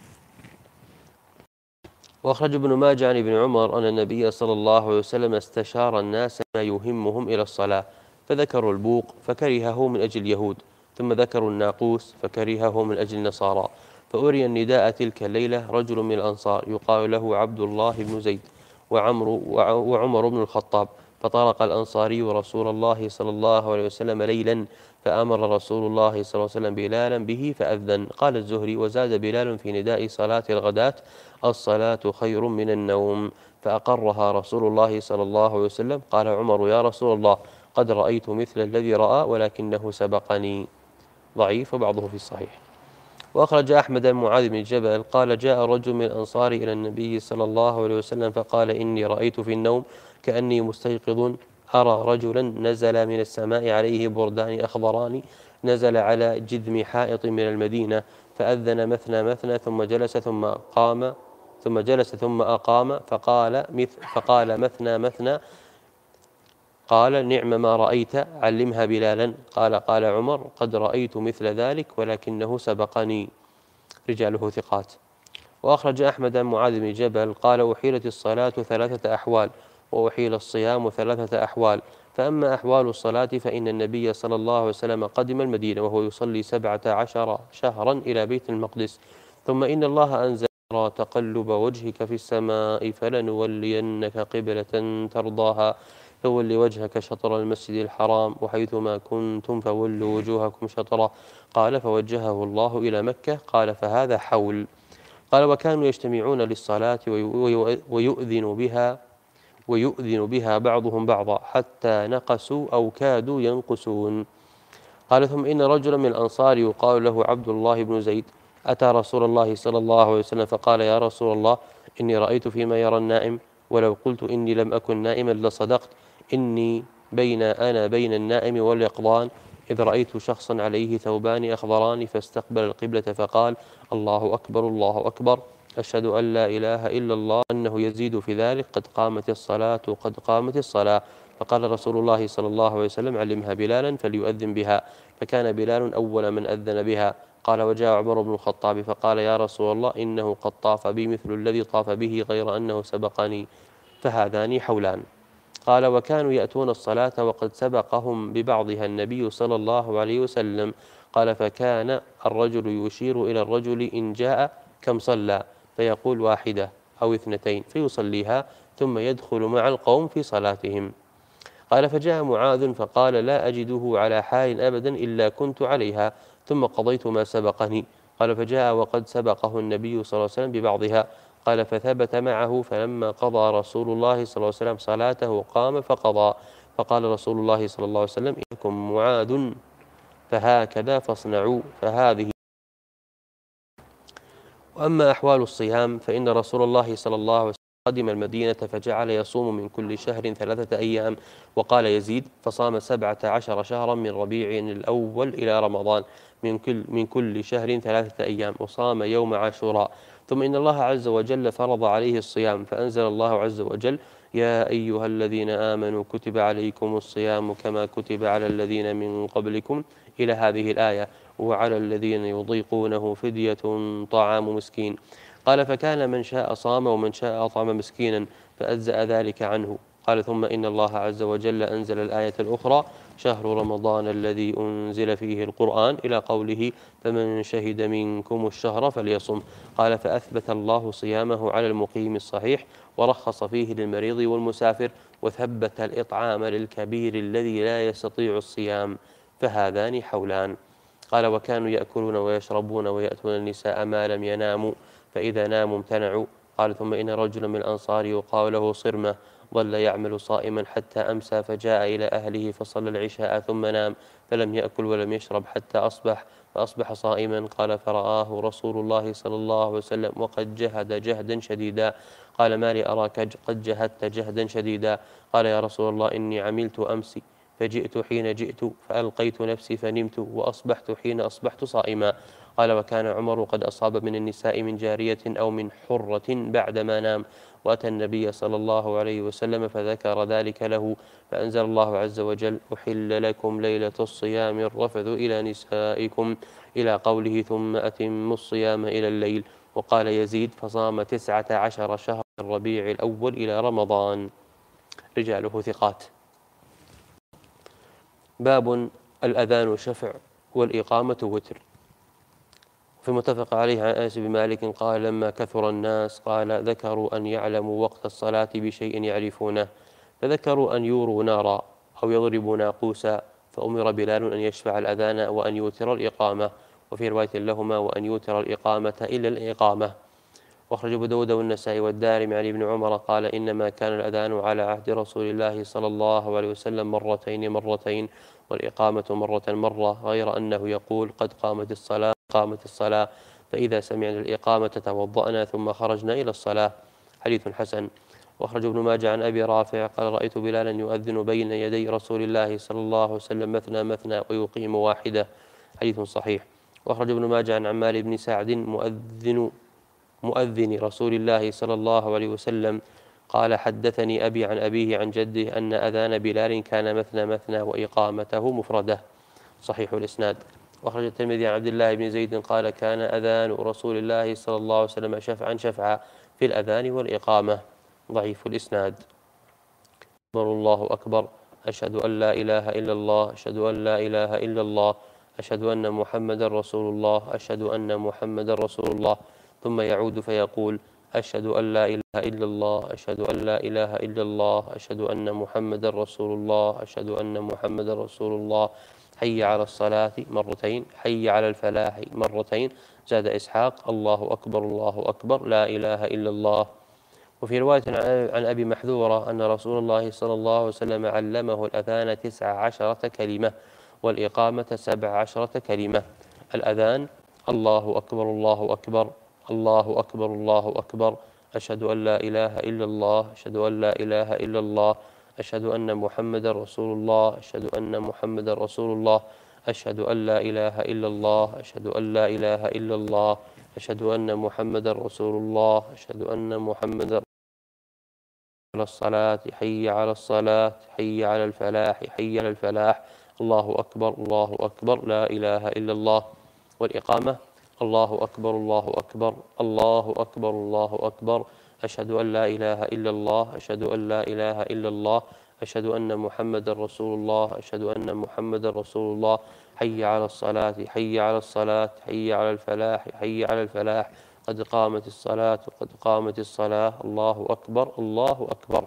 وأخرج ابن ماجه عن ابن عمر أن النبي صلى الله عليه وسلم استشار الناس ما يهمهم إلى الصلاة، فذكروا البوق فكرهه من أجل اليهود، ثم ذكروا الناقوس فكرهه من أجل النصارى، فأري النداء تلك الليلة رجل من الأنصار يقال له عبد الله بن زيد وعمر, وعمر بن الخطاب، فطرق الأنصاري رسول الله صلى الله عليه وسلم ليلا، فأمر رسول الله صلى الله عليه وسلم بلالا به فأذن. قال الزهري وزاد بلال في نداء صلاة الغداة: الصلاة خير من النوم، فأقرها رسول الله صلى الله عليه وسلم. قال عمر يا رسول الله قد رأيت مثل الذي رأى ولكنه سبقني. ضعيف وبعضه في الصحيح. وأخرج أحمد بن معاذ بن جبل قال جاء رجل من الأنصار إلى النبي صلى الله عليه وسلم فقال إني رأيت في النوم كأني مستيقظ أرى رجلا نزل من السماء عليه بردان أخضران، نزل على جذم حائط من المدينة فأذن مثنى مثنى ثم جلس ثم قام ثم جلس ثم أقام فقال مث فقال مثنى مثنى. قال نعم ما رأيت علمها بلالا. قال قال عمر قد رأيت مثل ذلك ولكنه سبقني. رجاله ثقات. وأخرج أحمد عن معاذ بن جبل قال أحيلت الصلاة ثلاثة أحوال وأحيل الصيام ثلاثة أحوال، فأما أحوال الصلاة فإن النبي صلى الله عليه وسلم قدم المدينة وهو يصلي سبعة عشر شهرا إلى بيت المقدس، ثم إن الله أنزل تقلب وجهك في السماء فلنولينك قبلة ترضاها فول وجهك شطر المسجد الحرام وحيثما كنتم فولوا وجوهكم شطره. قال فوجهه الله إلى مكة. قال فهذا حول. قال وكانوا يجتمعون للصلاة ويؤذن بها ويؤذن بها بعضهم بعضا حتى نقصوا أو كادوا ينقصون. قال ثم إن رجلا من الأنصار يقال له عبد الله بن زيد أتى رسول الله صلى الله عليه وسلم فقال يا رسول الله إني رأيت فيما يرى النائم ولو قلت إني لم أكن نائما لصدقت إني بين أنا بين النائم واليقظان إذ رأيت شخصا عليه ثوبان أخضران فاستقبل القبلة فقال الله أكبر الله أكبر أشهد أن لا إله إلا الله أنه يزيد في ذلك قد قامت الصلاة قد قامت الصلاة. فقال رسول الله صلى الله عليه وسلم علمها بلالا فليؤذن بها، فكان بلال أول من أذن بها. قال وجاء عمر بن الخطاب فقال يا رسول الله إنه قد طاف بي مثل الذي طاف به غير أنه سبقني، فهذان حولان. قال وكانوا يأتون الصلاة وقد سبقهم ببعضها النبي صلى الله عليه وسلم. قال فكان الرجل يشير إلى الرجل إن جاء كم صلى فيقول واحدة أو اثنتين فيصليها ثم يدخل مع القوم في صلاتهم. قال فجاء معاذ فقال لا أجده على حال أبدا إلا كنت عليها ثم قضيت ما سبقني. قال فجاء وقد سبقه النبي صلى الله عليه وسلم ببعضها. قال فثبت معه فلما قضى رسول الله صلى الله عليه وسلم صلاته قام فقضى. فقال رسول الله صلى الله عليه وسلم إنكم معاذ فهكذا فاصنعوا فهذه. وأما أحوال الصيام فإن رسول الله صلى الله عليه وسلم قدم المدينة فجعل يصوم من كل شهر ثلاثة أيام. وقال يزيد فصام سبعة عشر شهرا من ربيع الأول إلى رمضان من كل, من كل شهر ثلاثة أيام وصام يوم عاشوراء. ثم إن الله عز وجل فرض عليه الصيام فأنزل الله عز وجل يا أيها الذين آمنوا كتب عليكم الصيام كما كتب على الذين من قبلكم إلى هذه الآية وعلى الذين يضيقونه فدية طعام مسكين. قال فكان من شاء صام ومن شاء أطعم مسكينا فأجزأ ذلك عنه. قال ثم إن الله عز وجل أنزل الآية الأخرى شهر رمضان الذي أنزل فيه القرآن إلى قوله فمن شهد منكم الشهر فليصم. قال فأثبت الله صيامه على المقيم الصحيح ورخص فيه للمريض والمسافر وثبت الإطعام للكبير الذي لا يستطيع الصيام فهذان حولان. قال وكانوا يأكلون ويشربون ويأتون النساء ما لم يناموا فإذا ناموا امتنعوا. قال ثم إن رجلا من الأنصار يقال له صرمة ظل يعمل صائما حتى أمسى فجاء إلى أهله فصلى العشاء ثم نام فلم يأكل ولم يشرب حتى أصبح فأصبح صائما. قال فرآه رسول الله صلى الله عليه وسلم وقد جهد جهدا شديدا. قال ما لي أراك قد جهدت جهدا شديدا؟ قال يا رسول الله إني عملت أمس فجئت حين جئت فألقيت نفسي فنمت وأصبحت حين أصبحت صائما. قال وكان عمر قد أصاب من النساء من جارية أو من حرة بعدما نام وأتى النبي صلى الله عليه وسلم فذكر ذلك له فأنزل الله عز وجل أحل لكم ليلة الصيام الرفث إلى نسائكم إلى قوله ثم أتموا الصيام إلى الليل. وقال يزيد فصام تسعة عشر شهر الربيع الأول إلى رمضان رجاله ثقات. باب الأذان شفع والإقامة وتر. في متفق عليه عن أنس بن مالك قال لما كثر الناس قال ذكروا أن يعلموا وقت الصلاة بشيء يعرفونه فذكروا أن يوروا نارا أو يضربوا ناقوسا فأمر بلال أن يشفع الأذان وأن يوتر الإقامة وفي رواية لهما وأن يوتر الإقامة إلا الإقامة. واخرج أبو داود والنسائي والدارمي عن ابن عمر قال إنما كان الأذان على عهد رسول الله صلى الله عليه وسلم مرتين مرتين والإقامة مرة مرة غير أنه يقول قد قامت الصلاة قامت الصلاة فإذا سمعنا الإقامة توضأنا ثم خرجنا إلى الصلاة. حديث حسن. واخرج ابن ماجه عن أبي رافع قال رأيت بلالا يؤذن بين يدي رسول الله صلى الله عليه وسلم مثنى مثنى ويقيم واحدة. حديث صحيح. واخرج ابن ماجه عن عمار بن سعد مؤذن مؤذن رسول الله صلى الله عليه وسلم قال حدثني أبي عن أبيه عن جده أن أذان بلال كان مثنى مثنى وإقامته مفردة. صحيح الإسناد. واخرج الترمذي عن عبد الله بن زيد قال كان أذان رسول الله صلى الله عليه وسلم شفعا شفعا في الأذان والإقامة. ضعيف الإسناد. أكبر الله أكبر أشهد أن لا إله إلا الله أشهد أن لا إله إلا الله أشهد أن محمدا رسول الله أشهد أن محمدا رسول الله ثم يعود فيقول أشهد أن لا إله إلا الله أشهد أن لا إله إلا الله أشهد أن محمدا رسول الله أشهد أن محمدا رسول الله حي على الصلاة مرتين حي على الفلاح مرتين. زاد إسحاق الله أكبر الله أكبر لا إله إلا الله. وفي رواية عن أبي محذورة أن رسول الله صلى الله عليه وسلم علمه الأذان تسع عشرة كلمة والإقامة سبع عشرة كلمة. الأذان الله أكبر الله أكبر الله أكبر الله أكبر أشهد أن لا إله إلا الله أشهد أن لا إله إلا الله أشهد أن محمدا رسول الله أشهد أن محمدا رسول الله أشهد أن لا إله إلا الله أشهد أن لا إله إلا الله أشهد أن محمدا رسول الله أشهد أن محمدا على الصلاة حي على الصلاة حي على الفلاح حي على الفلاح الله أكبر الله أكبر لا إله إلا الله. والإقامة الله أكبر الله أكبر الله أكبر الله أكبر أشهد أن لا إله إلا الله أشهد أن لا إله إلا الله أشهد أن محمدا رسول الله أشهد أن محمدا رسول الله حي على الصلاة حي على الصلاة حي على الفلاح حي على الفلاح قد قامت الصلاة قد قامت الصلاة الله أكبر الله أكبر.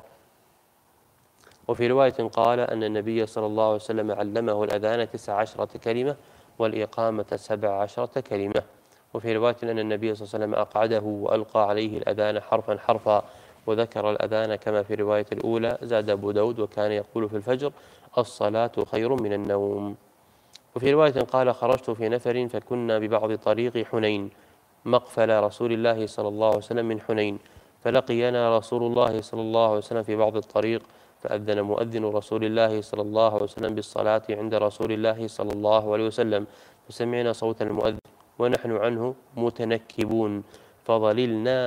وفي رواية قال أن النبي صلى الله عليه وسلم علمه الأذان تسع عشرة كلمة والإقامة سبع عشرة كلمة. وفي رواية أن النبي صلى الله عليه وسلم أقعده وألقى عليه الأذان حرفا حرفا وذكر الأذان كما في الرواية الأولى. زاد أبو داود وكان يقول في الفجر الصلاة خير من النوم. وفي رواية قال خرجت في نفر فكنا ببعض طريق حنين مقفل رسول الله صلى الله عليه وسلم من حنين فلقينا رسول الله صلى الله عليه وسلم في بعض الطريق فأذن مؤذن رسول الله صلى الله عليه وسلم بالصلاة عند رسول الله صلى الله عليه وسلم فسمعنا صوت المؤذن ونحن عنه متنكبون فظللنا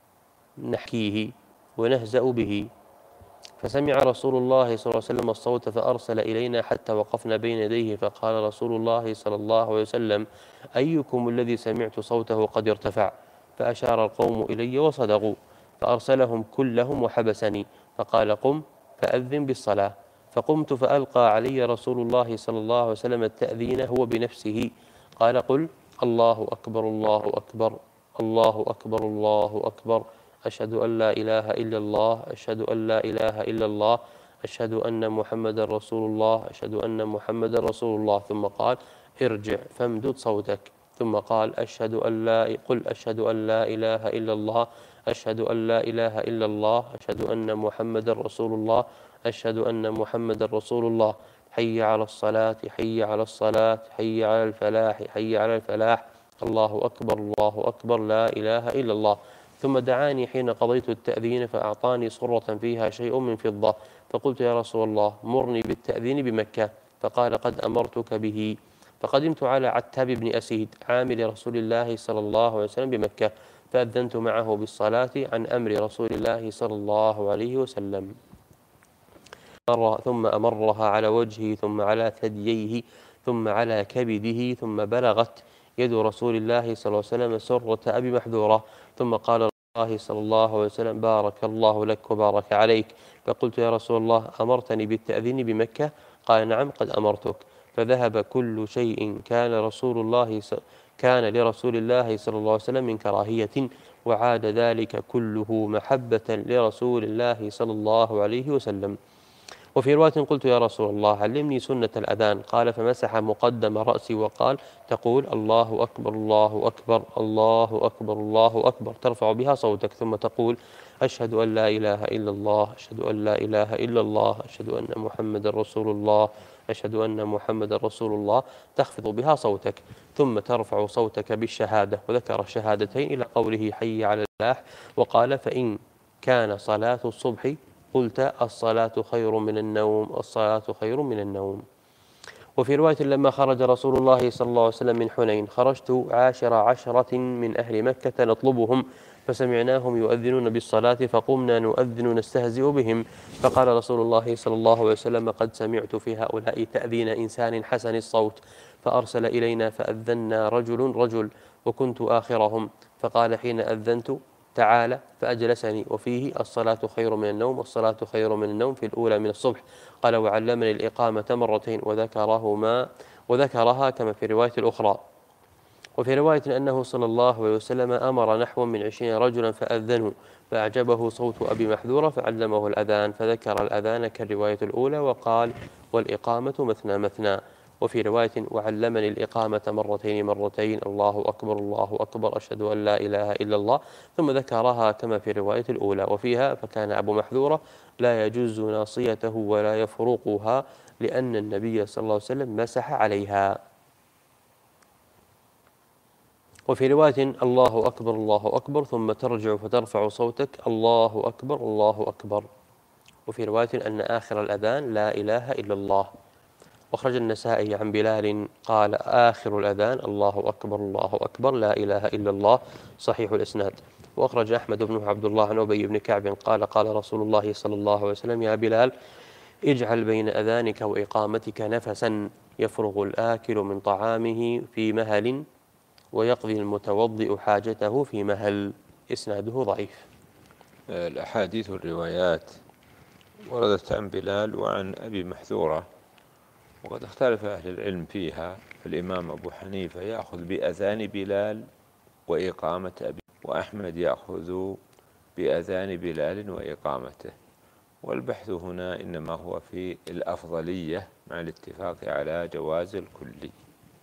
نحكيه ونهزأ به فسمع رسول الله صلى الله عليه وسلم الصوت فأرسل إلينا حتى وقفنا بين يديه فقال رسول الله صلى الله عليه وسلم أيكم الذي سمعت صوته قد ارتفع فأشار القوم إلي وصدقوا فأرسلهم كلهم وحبسني فقال قم فأذن بالصلاة فقمت فألقى علي رسول الله صلى الله عليه وسلم التأذين هو بنفسه قال قل الله أكبر الله أكبر الله أكبر الله أكبر أشهد أن لا إله إلا الله أشهد أن لا إله إلا الله أشهد أن محمدا رسول الله أشهد أن محمدا رسول الله ثم قال ارجع فامدد صوتك ثم قال أشهد أن لا قل أشهد أن لا إله إلا الله أشهد أن لا إله إلا الله أشهد أن محمدا رسول الله أشهد أن محمدا رسول الله حي على الصلاة حي على الصلاة حي على الفلاح حي على الفلاح الله أكبر الله أكبر لا إله إلا الله. ثم دعاني حين قضيت التأذين فأعطاني صرة فيها شيء من فضة فقلت يا رسول الله مرني بالتأذين بمكة فقال قد أمرتك به. فقدمت على عتاب بن أسيد عامل رسول الله صلى الله عليه وسلم بمكة فأذنت معه بالصلاة عن أمر رسول الله صلى الله عليه وسلم ثم أمرها على وجهه ثم على ثدييه ثم على كبده ثم بلغت يد رسول الله صلى الله عليه وسلم سرة أبي محذورة ثم قال الله صلى الله عليه وسلم بارك الله لك وبارك عليك. فقلت يا رسول الله أمرتني بالتأذين بمكة؟ قال نعم قد أمرتك. فذهب كل شيء كان رسول الله كان لرسول الله صلى الله عليه وسلم من كراهية وعاد ذلك كله محبة لرسول الله صلى الله عليه وسلم. وفي رواية قلت يا رسول الله علمني سنة الأذان قال فمسح مقدم رأسي وقال تقول الله أكبر الله أكبر الله أكبر الله أكبر ترفع بها صوتك ثم تقول أشهد أن لا إله إلا الله أشهد أن لا إله إلا الله أشهد أن محمد رسول الله أشهد أن محمد رسول الله تخفض بها صوتك ثم ترفع صوتك بالشهادة وذكر الشهادتين إلى قوله حي على الفلاح وقال فإن كان صلاة الصبح قلت الصلاة خير من النوم الصلاة خير من النوم. وفي رواية لما خرج رسول الله صلى الله عليه وسلم من حنين خرجت عاشر عشرة من أهل مكة نطلبهم فسمعناهم يؤذنون بالصلاة فقمنا نؤذن نستهزئ بهم فقال رسول الله صلى الله عليه وسلم قد سمعت في هؤلاء تأذين إنسان حسن الصوت فأرسل إلينا فأذنا رجل رجل وكنت آخرهم فقال حين أذنت تعالى فأجلسني وفيه الصلاة خير من النوم الصلاة خير من النوم في الأولى من الصبح قال وعلمني الإقامة مرتين وذكرهما وذكرها كما في رواية الأخرى. وفي رواية أنه صلى الله عليه وسلم أمر نحو من عشرين رجلا فأذنوا فأعجبه صوت أبي محذورة فعلمه الأذان فذكر الأذان كالرواية الأولى وقال والإقامة مثنى مثنى. وفي رواية وعلمني الإقامة مرتين مرتين الله أكبر الله أكبر أشهد أن لا إله إلا الله ثم ذكرها كما في الرواية الأولى. وفيها فكان أبو محذورة لا يجوز ناصيته ولا يفرقها لأن النبي صلى الله عليه وسلم مسح عليها. وفي رواية الله أكبر الله أكبر ثم ترجع فترفع صوتك الله أكبر الله أكبر. وفي رواية أن آخر الأذان لا إله إلا الله. وأخرج النسائي عن بلال قال آخر الأذان الله أكبر الله أكبر لا إله إلا الله، صحيح الإسناد. وأخرج أحمد بن عبد الله عن أبي بن كعب قال قال رسول الله صلى الله عليه وسلم يا بلال اجعل بين أذانك وإقامتك نفسا يفرغ الآكل من طعامه في مهل ويقضي المتوضئ حاجته في مهل. إسناده ضعيف. الأحاديث والروايات وردت عن بلال وعن أبي محذورة، وقد اختلف أهل العلم فيها، فالإمام أبو حنيفة يأخذ بأذان بلال وإقامة أبي، وأحمد يأخذ بأذان بلال وإقامته. والبحث هنا إنما هو في الأفضلية مع الاتفاق على جواز الكلي.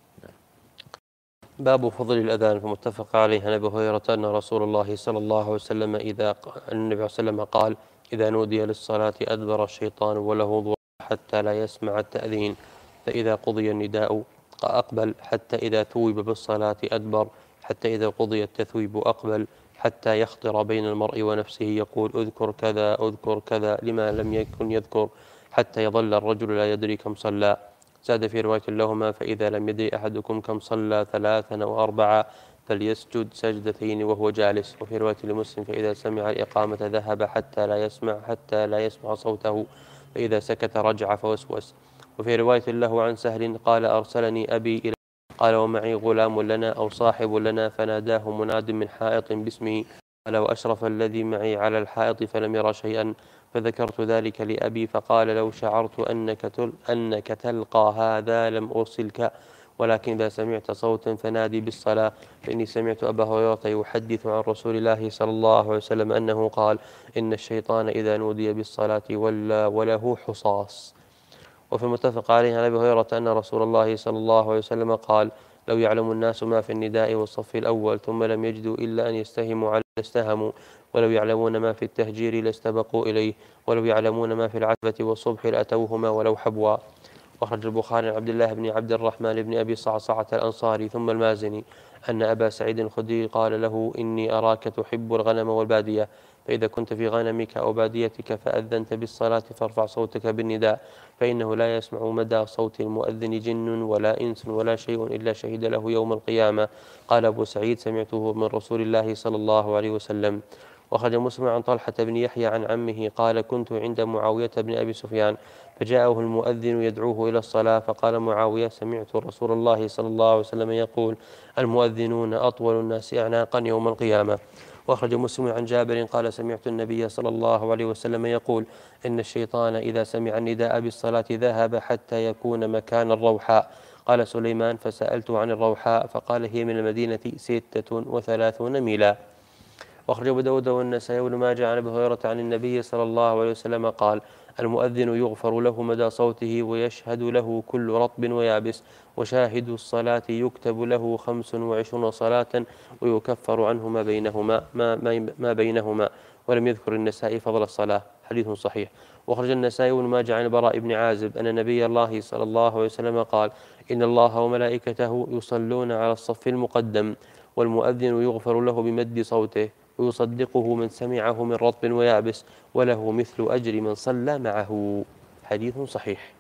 باب فضل الأذان، فمتفق عليه عن أبي هريرة أن رسول الله صلى الله عليه وسلم إذا النبي صلى الله عليه وسلم قال إذا نودي للصلاة أدبر الشيطان وله ضر حتى لا يسمع التأذين، فإذا قضي النداء أقبل، حتى إذا ثوب بالصلاة أدبر، حتى إذا قضي التثويب أقبل، حتى يخطر بين المرء ونفسه يقول أذكر كذا أذكر كذا لما لم يكن يذكر، حتى يظل الرجل لا يدري كم صلى. زاد في رواية لهما فإذا لم يدري أحدكم كم صلى ثلاثا أو أربعة فليسجد سجدتين وهو جالس. وفي رواية لمسلم فإذا سمع الإقامة ذهب حتى لا يسمع حتى لا يسمع صوته، فإذا سكت رجع فوسوس. وفي رواية له عن سهل قال أرسلني أبي إلى قال ومعي غلام لنا أو صاحب لنا فناداه مناد من حائط باسمه قال وأشرف الذي معي على الحائط فلم يرى شيئا، فذكرت ذلك لأبي فقال لو شعرت أنك, تل أنك تلقى هذا لم أرسلك، ولكن إذا سمعت صوتا فنادي بالصلاة، فإني سمعت أبا هريرة يحدث عن رسول الله صلى الله عليه وسلم أنه قال إن الشيطان إذا نودي بالصلاة ولا وله حصاص. وفي المتفق عليه عن أبي هريرة أن رسول الله صلى الله عليه وسلم قال لو يعلم الناس ما في النداء والصف الأول ثم لم يجدوا إلا أن يستهموا على استهموا، ولو يعلمون ما في التهجير لاستبقوا إليه، ولو يعلمون ما في العتبة والصبح لأتوهما ولو حبوا. وأخرج البخاري عن عبد الله بن عبد الرحمن بن أبي صعصعة الأنصاري ثم المازني أن أبا سعيد الخدري قال له إني أراك تحب الغنم والبادية، فإذا كنت في غنمك أو باديتك فأذنت بالصلاة فارفع صوتك بالنداء، فإنه لا يسمع مدى صوت المؤذن جن ولا إنس ولا شيء إلا شهد له يوم القيامة. قال أبو سعيد سمعته من رسول الله صلى الله عليه وسلم. وأخرج مسلم عن طلحة بن يحيى عن عمه قال كنت عند معاوية بن أبي سفيان فجاءه المؤذن يدعوه إلى الصلاة، فقال معاوية سمعت رسول الله صلى الله عليه وسلم يقول المؤذنون أطول الناس أعناقا يوم القيامة. وأخرج مسلم عن جابر قال سمعت النبي صلى الله عليه وسلم يقول إن الشيطان إذا سمع النداء بالصلاة ذهب حتى يكون مكان الروحاء. قال سليمان فسألت عن الروحاء فقال هي من المدينة ستة وثلاثون ميلا. وأخرج أبو داود والنسائي وابن ماجه عن أبي هريرة عن النبي صلى الله عليه وسلم قال المؤذن يغفر له مدى صوته ويشهد له كل رطب ويابس، وشاهد الصلاة يكتب له خمس وعشرون صلاة ويكفر عنه ما بينهما ما, ما بينهما. ولم يذكر النسائي فضل الصلاة. حديث صحيح. وأخرج النسائي وابن ماجه عن البراء بن عازب أن نبي الله صلى الله عليه وسلم قال إن الله وملائكته يصلون على الصف المقدم، والمؤذن يغفر له بمد صوته ويصدقه من سمعه من رطب ويابس، وله مثل أجر من صلى معه. حديث صحيح.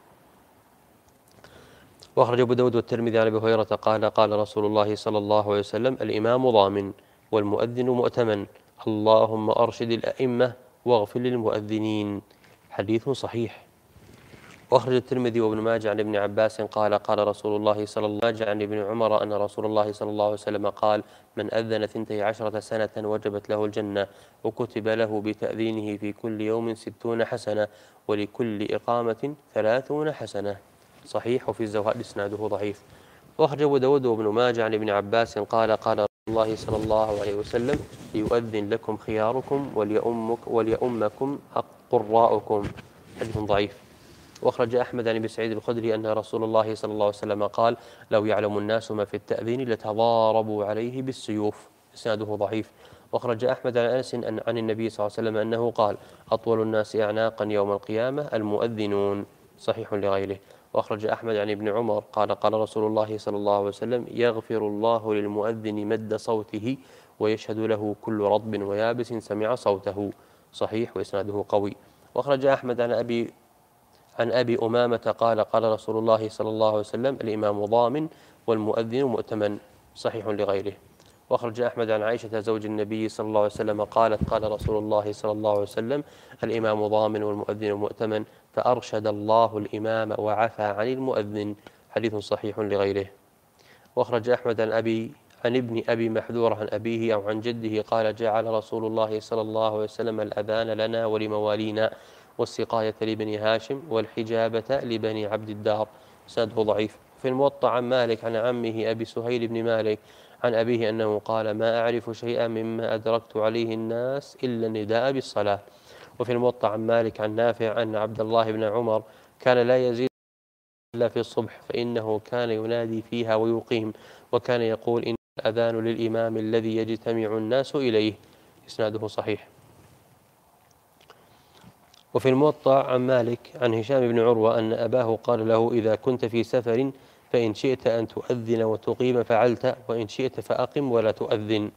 وأخرج أبو داود والترمذي عن أبي هريرة قال قال رسول الله صلى الله عليه وسلم الإمام ضامن والمؤذن مؤتمن، اللهم أرشد الأئمة واغفر للمؤذنين. حديث صحيح. وأخرج الترمذي وابن ماجه عن ابن عباس قال قال رسول الله صلى الله عليه وسلم عن ابن عمر أن رسول الله صلى الله عليه وسلم قال من أذن ثنتي عشرة سنة وجبت له الجنة، وكتب له بتأذينه في كل يوم ستون حسنة، ولكل إقامة ثلاثون حسنة. صحيح. وفي الزوائد إسناده ضعيف. وأخرج أبو داود وابن ماجه عن ابن عباس قال قال رسول الله صلى الله عليه وسلم ليؤذن لكم خياركم وليؤمك وليؤمكم قراؤكم. حديث ضعيف. وأخرج أحمد عن أبي سعيد الخدري أن رسول الله صلى الله عليه وسلم قال لو يعلم الناس ما في التأذين لتضاربوا عليه بالسيوف. إسناده ضعيف. وأخرج أحمد عن أنس عن النبي صلى الله عليه وسلم أنه قال أطول الناس أعناقا يوم القيامة المؤذنون. صحيح لغيره. وأخرج أحمد عن ابن عمر قال قال رسول الله صلى الله عليه وسلم يغفر الله للمؤذن مد صوته ويشهد له كل رطب ويابس سمع صوته. صحيح وإسناده قوي. وأخرج أحمد عن أبي عن أبي أمامة قال قال رسول الله صلى الله عليه وسلم الإمام ضامن والمؤذن مؤتمن. صحيح لغيره. وأخرج أحمد عن عائشة زوج النبي صلى الله عليه وسلم قالت قال رسول الله صلى الله عليه وسلم الإمام ضامن والمؤذن مؤتمن فأرشد الله الإمام وعفى عن المؤذن. حديث صحيح لغيره. وأخرج أحمد عن أبي عن ابن أبي محذور عن أبيه أو عن جده قال جعل رسول الله صلى الله عليه وسلم الأذان لنا ولموالينا والسقاية لبني هاشم والحجابة لبني عبد الدار. سنده ضعيف. في الموطأ عن مالك عن عمه أبي سهيل بن مالك عن أبيه أنه قال ما أعرف شيئا مما أدركت عليه الناس إلا النداء بالصلاة. وفي الموطأ عن مالك عن نافع أن عبد الله بن عمر كان لا يزيد إلا في الصبح فإنه كان ينادي فيها ويقيم وكان يقول إن الأذان للإمام الذي يجتمع الناس إليه. إسناده صحيح. وفي الموطأ عن مالك عن هشام بن عروة أن أباه قال له إذا كنت في سفر فإن شئت أن تؤذن وتقيم فعلت وإن شئت فأقم ولا تؤذن.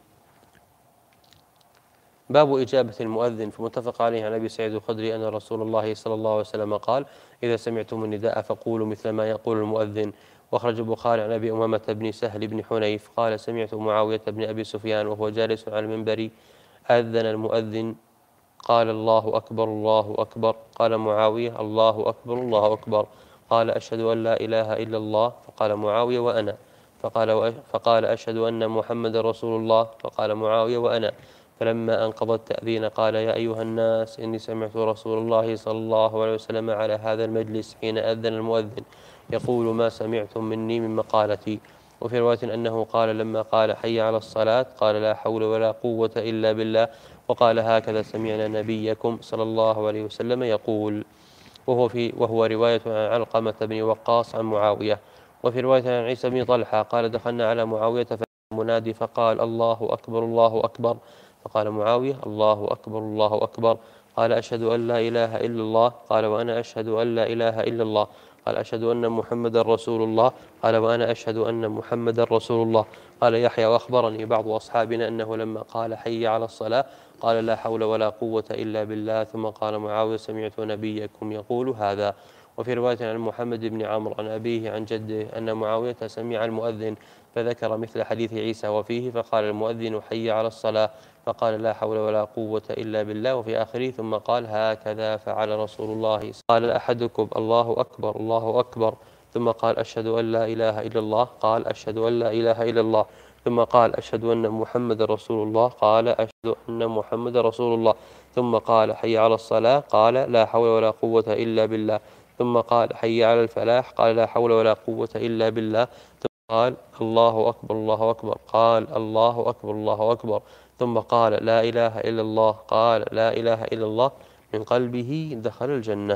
باب إجابة المؤذن. فمتفق عليه عن أبي سعيد الخدري أن رسول الله صلى الله عليه وسلم قال إذا سمعتم النداء فقولوا مثل ما يقول المؤذن. وأخرج البخاري عن أبي أمامة بن سهل بن حنيف قال سمعت معاوية بن أبي سفيان وهو جالس على المنبر أذن المؤذن قال الله أكبر الله أكبر. قال معاوية الله أكبر الله أكبر. قال أشهد أن لا إله إلا الله. فقال معاوية وأنا. فقال, فقال أشهد أن محمد رسول الله. فقال معاوية وأنا. فلما أنقضى التأذين قال يا أيها الناس إني سمعت رسول الله صلى الله عليه وسلم على هذا المجلس حين أذن المؤذن يقول ما سمعتم مني من مقالتي. وفي رواية أنه قال لما قال حي على الصلاة قال لا حول ولا قوة إلا بالله وقال هكذا سمعنا نبيكم صلى الله عليه وسلم يقول. وهو, في وهو رواية عن علقمة بن وقاص عن معاوية. وفي رواية عن عيسى بن طلحة قال دخلنا على معاوية فمنادي فقال الله أكبر الله أكبر. فقال معاوية الله أكبر الله أكبر. قال أشهد أن لا إله إلا الله. قال وأنا أشهد أن لا إله إلا الله. قال أشهد أن محمد رسول الله. قال وأنا أشهد أن محمد رسول الله. قال يحيى وأخبرني بعض أصحابنا أنه لما قال حي على الصلاة قال لا حول ولا قوة إلا بالله ثم قال معاوية سمعت نبيكم يقول هذا. وفي رواية عن محمد بن عمرو عن أبيه عن جده أن معاوية سمع المؤذن فذكر مثل حديث عيسى وفيه فقال المؤذن حي على الصلاة فقال لا حول ولا قوة إلا بالله وفي آخره ثم قال هكذا فعل رسول الله. قال أحدكم الله أكبر الله أكبر ثم قال أشهد أن لا إله إلا الله. قال أشهد أن لا إله إلا الله ثم قال أشهد أن محمد رسول الله. قال أشهد أن محمد رسول الله ثم قال حي على الصلاة. قال لا حول ولا قوة إلا بالله ثم قال حي على الفلاح. قال لا حول ولا قوة إلا بالله ثم قال الله أكبر الله أكبر. قال الله أكبر الله أكبر ثم قال لا إله إلا الله. قال لا إله إلا الله من قلبه دخل الجنة.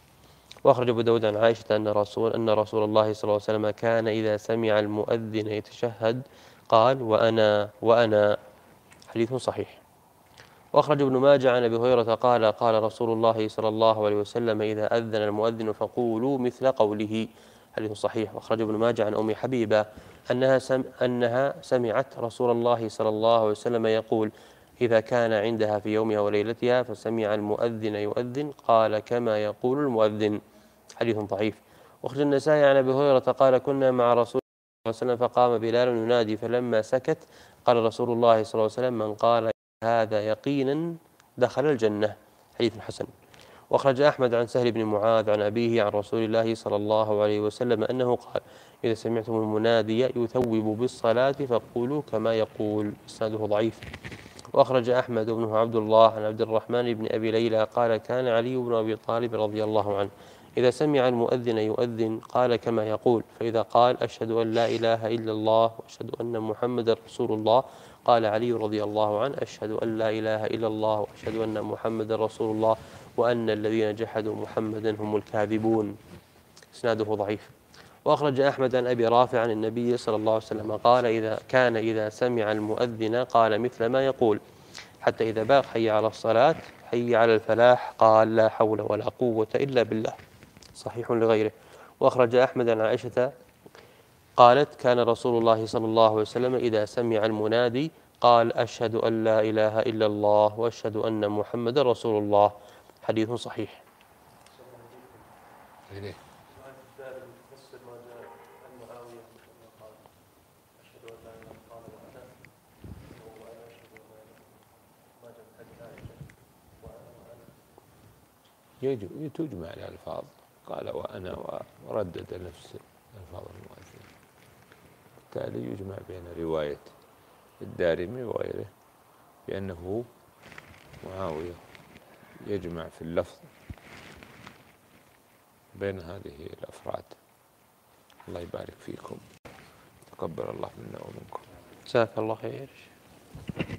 وأخرج أبو داود عن عائشة أن رسول أن رسول الله صلى الله عليه وسلم كان إذا سمع المؤذن يتشهد قال وأنا وأنا. حديث صحيح. وأخرج ابن ماجه عن أبي هريرة قال قال رسول الله صلى الله عليه وسلم إذا أذن المؤذن فقولوا مثل قوله. حديث صحيح. وأخرج ابن ماجه عن أم حبيبة أنها سم أنها سمعت رسول الله صلى الله عليه وسلم يقول إذا كان عندها في يومها وليلتها فسمع المؤذن يؤذن قال كما يقول المؤذن. حديث ضعيف. وأخرج النسائي عن أبي هريرة قال كنا مع رسول الله صلى الله عليه وسلم فقام بلال ينادي فلما سكت قال رسول الله صلى الله عليه وسلم من قال هذا يقينا دخل الجنة. حديث حسن. وأخرج أحمد عن سهل بن معاذ عن أبيه عن رسول الله صلى الله عليه وسلم أنه قال إذا سمعتم المنادي يثوب بالصلاة فقولوا كما يقول. إسناده ضعيف. وأخرج أحمد بن عبد الله عن عبد الرحمن بن أبي ليلى قال كان علي بن أبي طالب رضي الله عنه إذا سمع المؤذن يؤذن قال كما يقول فإذا قال أشهد أن لا إله إلا الله وأشهد أن محمد رسول الله قال علي رضي الله عنه أشهد أن لا إله إلا الله وأشهد أن محمد رسول الله وأن الذين جحدوا محمدا هم الكاذبون. إسناده ضعيف. وأخرج أحمد عن أبي رافع عن النبي صلى الله عليه وسلم قال إذا كان إذا سمع المؤذن قال مثل ما يقول حتى إذا باق حي على الصلاة حي على الفلاح قال لا حول ولا قوة إلا بالله. صحيح لغيره. وأخرج أحمد عن عائشة قالت كان رسول الله صلى الله عليه وسلم إذا سمع المنادي قال أشهد أن لا إله إلا الله وأشهد أن محمد رسول الله. حديث صحيح. تجمع الألفاظ، قال وأنا وردد نفس ألفاظ المؤذن، بالتالي يجمع بين رواية الدارمي وغيره بأنه معاوية، يجمع في اللفظ بين هذه الأفراد. الله يبارك فيكم، تقبل الله منا ومنكم. جزاك الله خير.